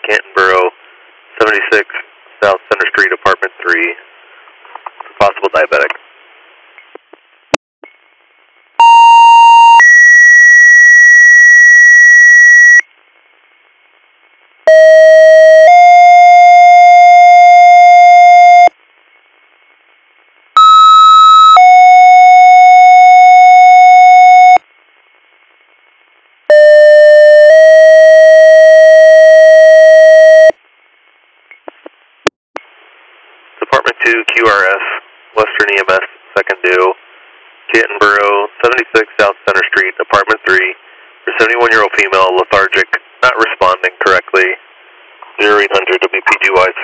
Canton 76 South Center Street, Apartment 3, possible diabetic. Department 2 QRS, Western EMS, second due, Canton 76 South Center Street, Apartment 3, for 71-year-old female, lethargic, not responding correctly, 0800 WPGY